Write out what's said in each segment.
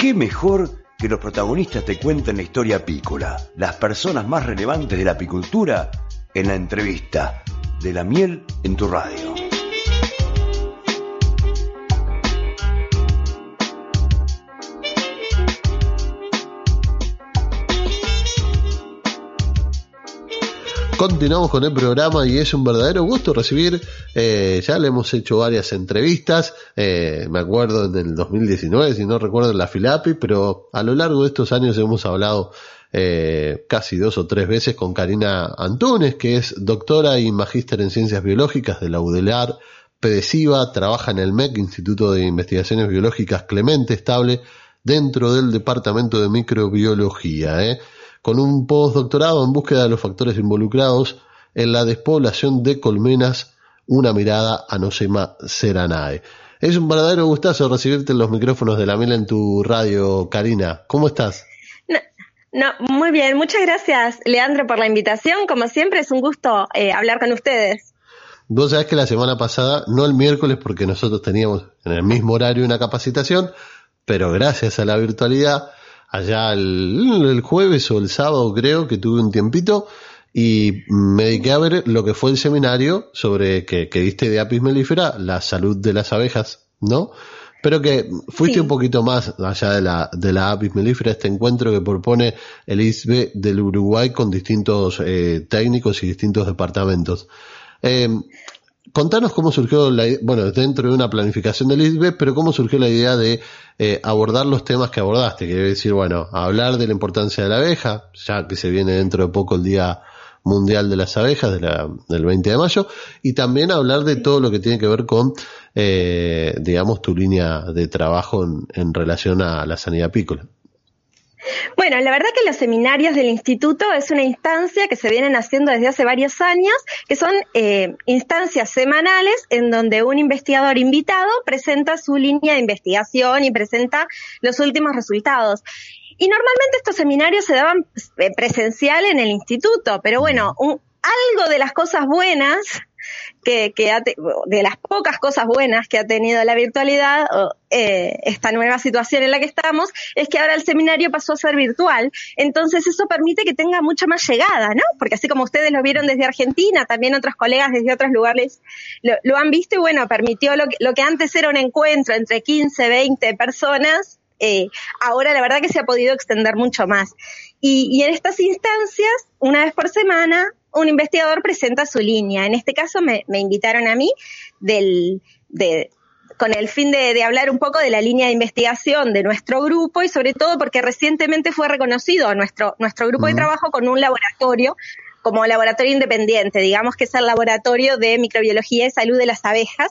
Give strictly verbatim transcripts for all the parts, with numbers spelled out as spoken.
qué mejor que los protagonistas te cuenten la historia apícola, las personas más relevantes de la apicultura en la entrevista de La Miel en tu radio. Continuamos con el programa y es un verdadero gusto recibir, eh, ya le hemos hecho varias entrevistas, eh, me acuerdo en el dos mil diecinueve, si no recuerdo, en la Filapi, pero a lo largo de estos años hemos hablado eh, casi dos o tres veces con Karina Antunes, que es doctora y magíster en Ciencias Biológicas de la UDELAR, PEDESIVA, trabaja en el M E C, Instituto de Investigaciones Biológicas Clemente Estable, dentro del Departamento de Microbiología, ¿eh? con un postdoctorado en búsqueda de los factores involucrados en la despoblación de colmenas, una mirada a Nosema seranae. Es un verdadero gustazo recibirte en los micrófonos de La Miel en tu radio, Karina. ¿Cómo estás? No, no, muy bien, muchas gracias, Leandro, por la invitación. Como siempre, es un gusto eh, hablar con ustedes. Vos sabés que la semana pasada, no el miércoles, porque nosotros teníamos en el mismo horario una capacitación, pero gracias a la virtualidad, allá el, el jueves o el sábado creo que tuve un tiempito y me dediqué a ver lo que fue el seminario sobre que, que diste de Apis mellifera, la salud de las abejas, ¿no? Pero que fuiste sí. un poquito más allá de la, de la Apis mellifera, este encuentro que propone el I S B E del Uruguay con distintos eh, técnicos y distintos departamentos. Eh, Contanos cómo surgió, la, bueno, dentro de una planificación del I S B E, pero cómo surgió la idea de eh, abordar los temas que abordaste, que debe decir, bueno, hablar de la importancia de la abeja, ya que se viene dentro de poco el Día Mundial de las Abejas, de la, del veinte de mayo, y también hablar de todo lo que tiene que ver con, eh, digamos, tu línea de trabajo en, en relación a la sanidad apícola. Bueno, la verdad que los seminarios del instituto es una instancia que se vienen haciendo desde hace varios años, que son eh, instancias semanales en donde un investigador invitado presenta su línea de investigación y presenta los últimos resultados. Y normalmente estos seminarios se daban presencial en el instituto, pero bueno, un, algo de las cosas buenas que, que ha te, de las pocas cosas buenas que ha tenido la virtualidad, eh, esta nueva situación en la que estamos, es que ahora el seminario pasó a ser virtual. Entonces eso permite que tenga mucha más llegada, ¿no? Porque así como ustedes lo vieron desde Argentina, también otros colegas desde otros lugares lo, lo han visto y bueno, permitió lo que, lo que antes era un encuentro entre quince, veinte personas, eh, ahora la verdad que se ha podido extender mucho más. Y, y en estas instancias, una vez por semana, un investigador presenta su línea. En este caso me, me invitaron a mí del, de, con el fin de, de hablar un poco de la línea de investigación de nuestro grupo y sobre todo porque recientemente fue reconocido nuestro, nuestro grupo uh-huh. de trabajo con un laboratorio, como laboratorio independiente, digamos que es el laboratorio de microbiología y salud de las abejas.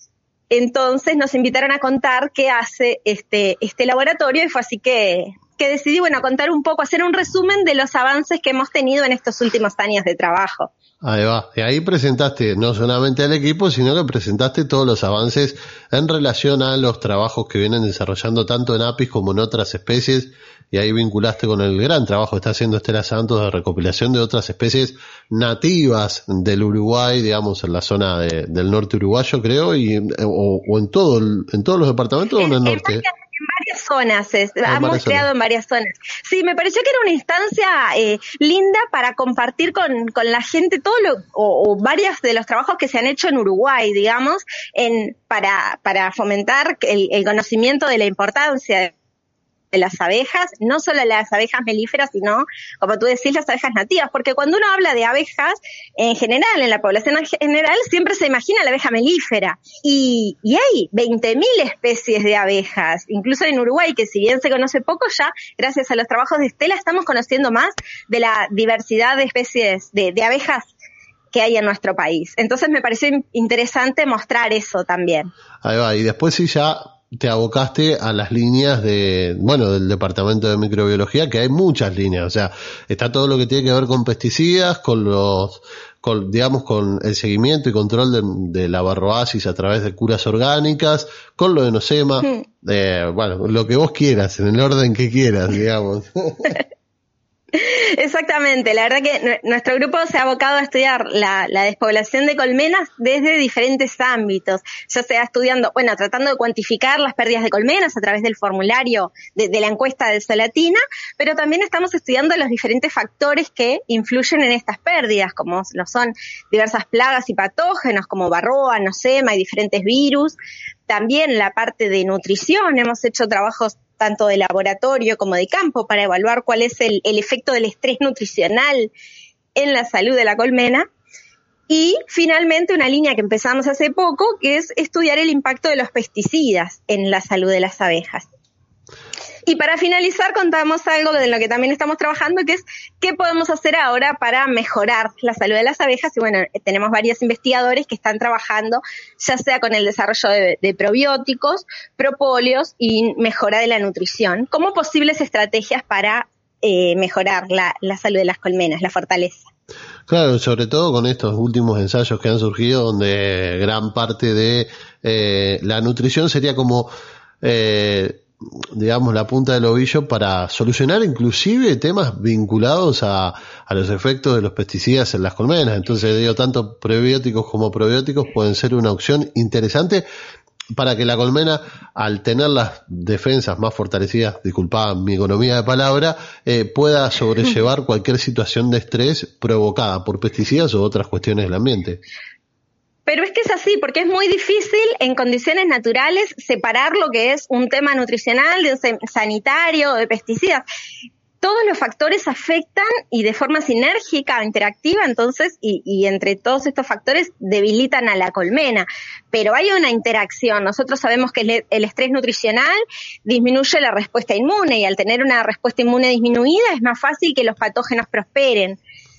Entonces nos invitaron a contar qué hace este, este laboratorio y fue así que... que decidí, bueno, contar un poco, hacer un resumen de los avances que hemos tenido en estos últimos años de trabajo. Ahí va, y ahí presentaste no solamente al equipo, sino que presentaste todos los avances en relación a los trabajos que vienen desarrollando tanto en Apis como en otras especies, y ahí vinculaste con el gran trabajo que está haciendo Estela Santos de recopilación de otras especies nativas del Uruguay, digamos, en la zona de, del norte uruguayo, creo, y o, o en todo el, en todos los departamentos o en el norte. En varias zonas, es, ah, hemos creado en varias zonas. Sí, me pareció que era una instancia eh, linda para compartir con, con la gente todo lo, o, o varios de los trabajos que se han hecho en Uruguay, digamos, en, para, para fomentar el, el conocimiento de la importancia de de las abejas, no solo las abejas melíferas, sino, como tú decís, las abejas nativas, porque cuando uno habla de abejas, en general, en la población en general, siempre se imagina la abeja melífera, y, y hay veinte mil especies de abejas, incluso en Uruguay, que si bien se conoce poco ya, gracias a los trabajos de Estela, estamos conociendo más de la diversidad de especies de, de abejas que hay en nuestro país. Entonces me pareció interesante mostrar eso también. Ahí va, y después sí ya te abocaste a las líneas de, bueno, del departamento de microbiología, que hay muchas líneas, o sea, está todo lo que tiene que ver con pesticidas, con los, con, digamos, con el seguimiento y control de, de la varroasis a través de curas orgánicas, con lo de Nosema, sí. eh, bueno, lo que vos quieras, en el orden que quieras, digamos. Exactamente, la verdad que nuestro grupo se ha abocado a estudiar la, la despoblación de colmenas desde diferentes ámbitos, ya sea estudiando, bueno, tratando de cuantificar las pérdidas de colmenas a través del formulario de, de la encuesta de Solatina, pero también estamos estudiando los diferentes factores que influyen en estas pérdidas, como lo son diversas plagas y patógenos como varroa, nosema y diferentes virus. También la parte de nutrición, hemos hecho trabajos tanto de laboratorio como de campo para evaluar cuál es el, el efecto del estrés nutricional en la salud de la colmena. Y finalmente una línea que empezamos hace poco, que es estudiar el impacto de los pesticidas en la salud de las abejas. Y para finalizar contamos algo de lo que también estamos trabajando, que es qué podemos hacer ahora para mejorar la salud de las abejas. Y bueno, tenemos varios investigadores que están trabajando ya sea con el desarrollo de, de probióticos, propóleos y mejora de la nutrición, como posibles estrategias para eh, mejorar la, la salud de las colmenas, la fortaleza. Claro, sobre todo con estos últimos ensayos que han surgido, donde gran parte de eh, la nutrición sería como... Eh, digamos, la punta del ovillo para solucionar inclusive temas vinculados a, a los efectos de los pesticidas en las colmenas. Entonces, digo, tanto prebióticos como probióticos pueden ser una opción interesante para que la colmena, al tener las defensas más fortalecidas, disculpad mi economía de palabra, eh, pueda sobrellevar cualquier situación de estrés provocada por pesticidas o otras cuestiones del ambiente. Pero es que es así, porque es muy difícil en condiciones naturales separar lo que es un tema nutricional de un sanitario o de pesticidas. Todos los factores afectan y de forma sinérgica o interactiva, entonces, y, y entre todos estos factores debilitan a la colmena. Pero hay una interacción. Nosotros sabemos que el, el estrés nutricional disminuye la respuesta inmune y al tener una respuesta inmune disminuida es más fácil que los patógenos prosperen.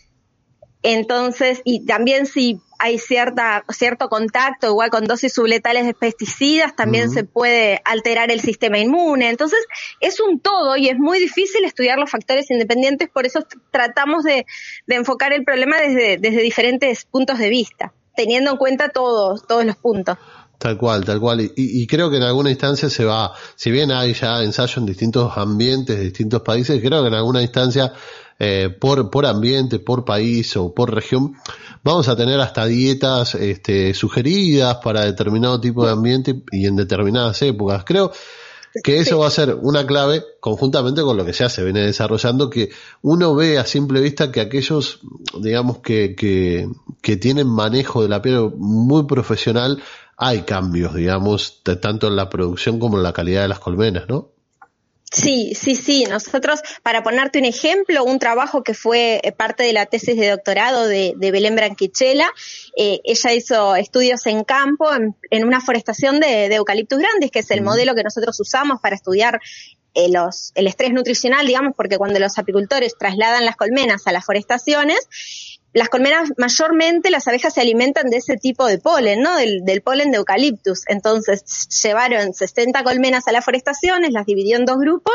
Entonces, y también si hay cierta cierto contacto, igual con dosis subletales de pesticidas, también uh-huh. se puede alterar el sistema inmune. Entonces, es un todo y es muy difícil estudiar los factores independientes, por eso tratamos de, de enfocar el problema desde, desde diferentes puntos de vista, teniendo en cuenta todos, todos los puntos. Tal cual, tal cual. Y, y creo que en alguna instancia se va, si bien hay ya ensayos en distintos ambientes de distintos países, creo que en alguna instancia eh, por, por ambiente, por país o por región, vamos a tener hasta dietas este, sugeridas para determinado tipo de ambiente y en determinadas épocas. Creo que eso va a ser una clave conjuntamente con lo que ya se viene desarrollando, que uno ve a simple vista que aquellos, digamos, que, que, que tienen manejo de la piel muy profesional, hay cambios, digamos, de, tanto en la producción como en la calidad de las colmenas, ¿no? Sí, sí, sí. Nosotros, para ponerte un ejemplo, un trabajo que fue parte de la tesis de doctorado de, de Belén Branquichela, eh, ella hizo estudios en campo en, en una forestación de, de Eucaliptus grandes, que es el mm. modelo que nosotros usamos para estudiar eh, los, el estrés nutricional, digamos, porque cuando los apicultores trasladan las colmenas a las forestaciones, las colmenas, mayormente las abejas se alimentan de ese tipo de polen, ¿no? Del, del polen de eucaliptus. Entonces, llevaron sesenta colmenas a las forestaciones, las dividió en dos grupos.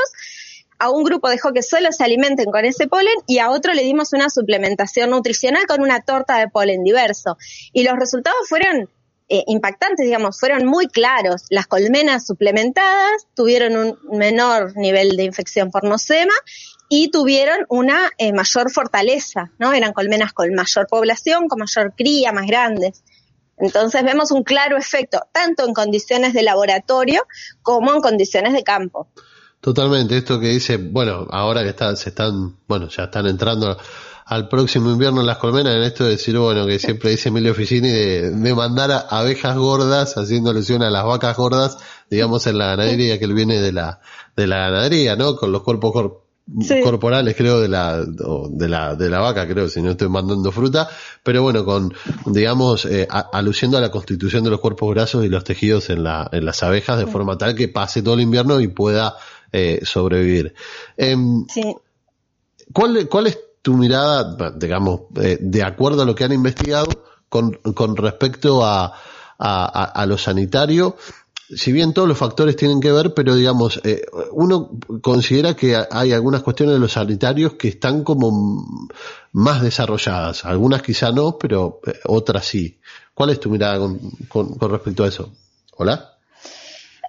A un grupo dejó que solo se alimenten con ese polen y a otro le dimos una suplementación nutricional con una torta de polen diverso. Y los resultados fueron eh, impactantes, digamos, fueron muy claros. Las colmenas suplementadas tuvieron un menor nivel de infección por nosema y tuvieron una eh, mayor fortaleza, ¿no? Eran colmenas con mayor población, con mayor cría, más grandes. Entonces vemos un claro efecto, tanto en condiciones de laboratorio como en condiciones de campo. Totalmente, esto que dice, bueno, ahora que están, se están, bueno, ya están entrando al próximo invierno las colmenas, en esto de decir, bueno, que siempre dice Emilio Ficini, de, de mandar a abejas gordas, haciendo alusión a las vacas gordas, digamos, en la ganadería, que él viene de la, de la ganadería, ¿no? Con los cuerpos corporales. Sí. corporales creo de la de la de la vaca, creo, si no estoy mandando fruta, pero bueno, con digamos eh, a, aluciendo a la constitución de los cuerpos grasos y los tejidos en la en las abejas, de sí. forma tal que pase todo el invierno y pueda eh, sobrevivir. Eh, sí. ¿cuál cuál es tu mirada, digamos, eh, de acuerdo a lo que han investigado con con respecto a a, a, a lo sanitario? Si bien todos los factores tienen que ver, pero digamos, eh, uno considera que hay algunas cuestiones de los sanitarios que están como más desarrolladas. Algunas quizá no, pero eh, otras sí. ¿Cuál es tu mirada con, con, con respecto a eso? ¿Hola? Sí, sí,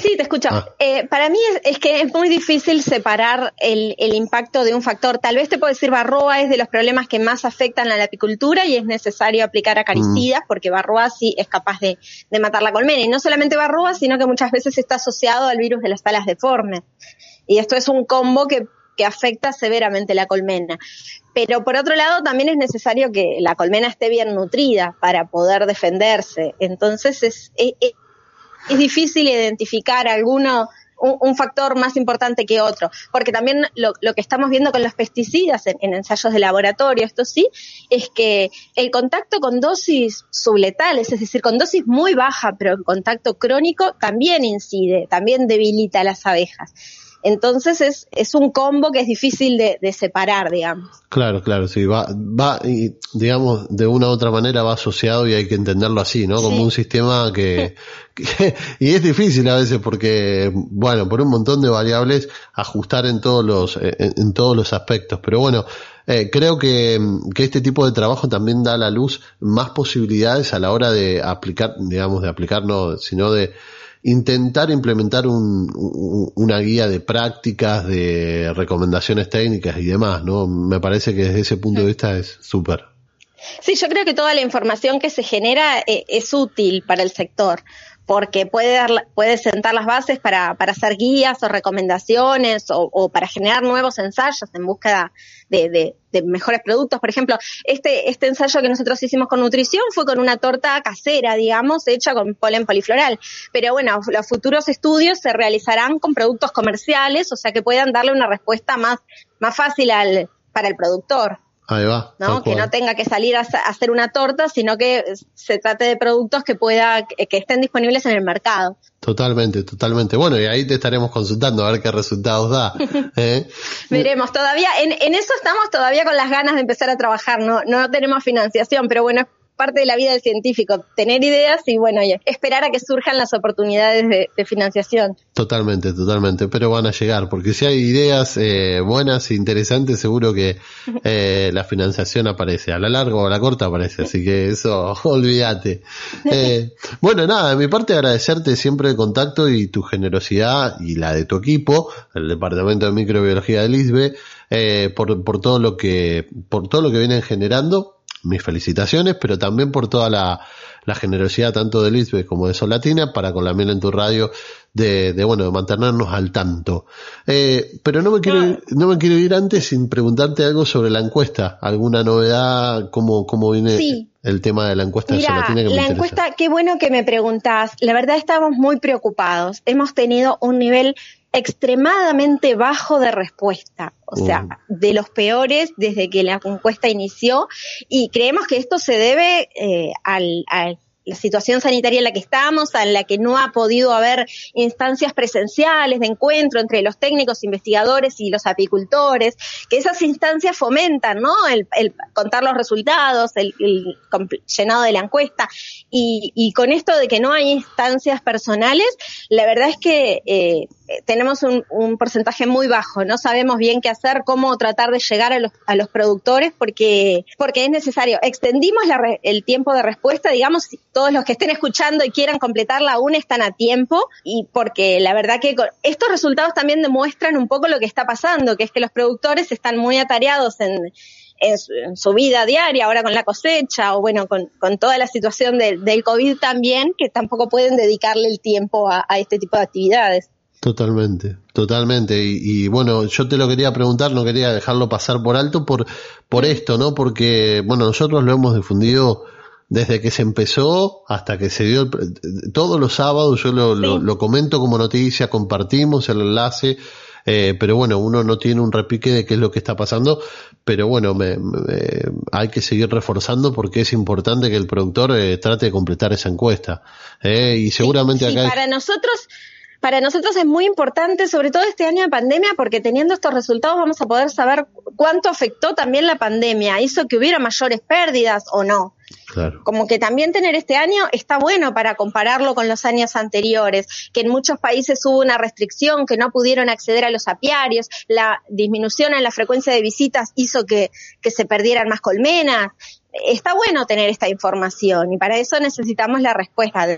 Sí, te escucho. Ah. Eh, para mí es, es que es muy difícil separar el, el impacto de un factor. Tal vez te puedo decir varroa es de los problemas que más afectan a la apicultura y es necesario aplicar acaricidas mm. porque varroa sí es capaz de, de matar la colmena. Y no solamente varroa, sino que muchas veces está asociado al virus de las alas deformes. Y esto es un combo que, que afecta severamente la colmena. Pero por otro lado también es necesario que la colmena esté bien nutrida para poder defenderse. Entonces es... es, es Es difícil identificar alguno, un, un factor más importante que otro, porque también lo, lo que estamos viendo con los pesticidas en, en ensayos de laboratorio, esto sí, es que el contacto con dosis subletales, es decir, con dosis muy baja, pero en contacto crónico, también incide, también debilita a las abejas. Entonces es, es un combo que es difícil de, de separar, digamos. Claro, claro, sí, va, va, y digamos, de una u otra manera va asociado y hay que entenderlo así, ¿no? Como sí. un sistema que, que, y es difícil a veces porque, bueno, por un montón de variables ajustar en todos los, en, en todos los aspectos, pero bueno, eh, creo que, que este tipo de trabajo también da a la luz más posibilidades a la hora de aplicar, digamos, de aplicar no, sino de intentar implementar un, un, una guía de prácticas, de recomendaciones técnicas y demás, ¿no? Me parece que desde ese punto de vista es súper. Sí, yo creo que toda la información que se genera eh, es útil para el sector, porque puede dar, puede sentar las bases para, para hacer guías o recomendaciones o, o para generar nuevos ensayos en búsqueda de, de, de mejores productos. Por ejemplo, este, este ensayo que nosotros hicimos con nutrición fue con una torta casera, digamos, hecha con polen polifloral. Pero bueno, los futuros estudios se realizarán con productos comerciales, o sea que puedan darle una respuesta más, más fácil al, para el productor. Ahí va. ¿No? Que no tenga que salir a hacer una torta, sino que se trate de productos que pueda, que estén disponibles en el mercado. Totalmente, totalmente. Bueno, y ahí te estaremos consultando a ver qué resultados da. ¿eh? Veremos, todavía, en, en eso estamos todavía con las ganas de empezar a trabajar, no, no tenemos financiación, pero bueno, es parte de la vida del científico, tener ideas y bueno, esperar a que surjan las oportunidades de, de financiación. Totalmente, totalmente, pero van a llegar, porque si hay ideas eh, buenas e interesantes, seguro que eh, la financiación aparece, a la larga o a la corta aparece, así que eso, olvídate. Eh, bueno, nada, de mi parte agradecerte siempre el contacto y tu generosidad y la de tu equipo, el Departamento de Microbiología del ISBE, eh, por, por todo lo que, por todo lo que vienen generando. Mis felicitaciones, pero también por toda la, la generosidad tanto del ISBE como de Solatina para con la miel en tu radio de, de bueno, de mantenernos al tanto. Eh, pero no me quiero ir, no me quiero ir antes sin preguntarte algo sobre la encuesta. ¿Alguna novedad? ¿Cómo, cómo viene sí. el tema de la encuesta Mira, de Solatina? Que me la interesa. Encuesta, qué bueno que me preguntás. La verdad estamos muy preocupados. Hemos tenido un nivel extremadamente bajo de respuesta, o sea, uh. de los peores desde que la encuesta inició, y creemos que esto se debe eh, al, al la situación sanitaria en la que estamos, en la que no ha podido haber instancias presenciales de encuentro entre los técnicos, investigadores y los apicultores, que esas instancias fomentan, ¿no? El, el contar los resultados, el, el llenado de la encuesta, y, y con esto de que no hay instancias personales, la verdad es que eh, tenemos un, un porcentaje muy bajo, no sabemos bien qué hacer, cómo tratar de llegar a los, a los productores, porque, porque es necesario. Extendimos la re, el tiempo de respuesta, digamos, todos los que estén escuchando y quieran completarla aún están a tiempo, y porque la verdad que estos resultados también demuestran un poco lo que está pasando, que es que los productores están muy atareados en, en, su, en su vida diaria, ahora con la cosecha, o bueno, con, con toda la situación de, del COVID también, que tampoco pueden dedicarle el tiempo a, a este tipo de actividades. Totalmente, totalmente. Y, y bueno, yo te lo quería preguntar, no quería dejarlo pasar por alto por, por esto, ¿no? Porque, bueno, nosotros lo hemos difundido desde que se empezó hasta que se dio, el, todos los sábados yo lo, sí. lo, lo comento como noticia, compartimos el enlace, eh, pero bueno, uno no tiene un repique de qué es lo que está pasando, pero bueno, me, me, hay que seguir reforzando porque es importante que el productor eh, trate de completar esa encuesta. Eh, y seguramente sí, sí, acá... para hay... nosotros... Para nosotros es muy importante, sobre todo este año de pandemia, porque teniendo estos resultados vamos a poder saber cuánto afectó también la pandemia, hizo que hubiera mayores pérdidas o no. Claro. Como que también tener este año está bueno para compararlo con los años anteriores, que en muchos países hubo una restricción, que no pudieron acceder a los apiarios, la disminución en la frecuencia de visitas hizo que, que se perdieran más colmenas. Está bueno tener esta información y para eso necesitamos la respuesta de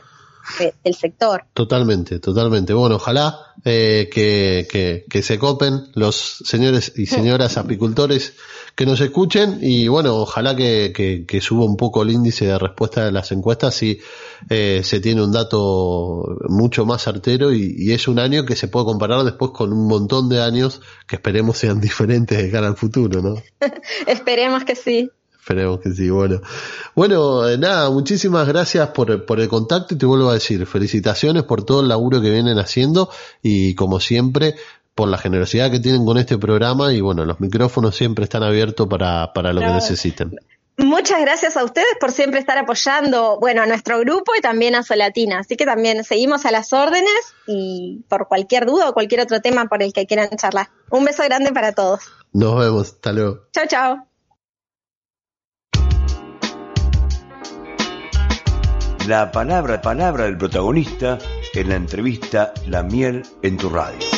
de, del sector. Totalmente, totalmente. Bueno, ojalá eh, que, que, que se copen los señores y señoras apicultores que nos escuchen y bueno, ojalá que, que, que suba un poco el índice de respuesta de las encuestas y eh, se tiene un dato mucho más certero y, y es un año que se puede comparar después con un montón de años que esperemos sean diferentes de cara al futuro, ¿no? Esperemos que sí. Esperemos que sí, bueno. Bueno, eh, nada, muchísimas gracias por, por el contacto y te vuelvo a decir, felicitaciones por todo el laburo que vienen haciendo y como siempre, por la generosidad que tienen con este programa y bueno, los micrófonos siempre están abiertos para, para lo que necesiten. Muchas gracias a ustedes por siempre estar apoyando, bueno, a nuestro grupo y también a Solatina. Así que también seguimos a las órdenes y por cualquier duda o cualquier otro tema por el que quieran charlar. Un beso grande para todos. Nos vemos, hasta luego. Chao, chao. La palabra palabra del protagonista en la entrevista La Miel en tu radio.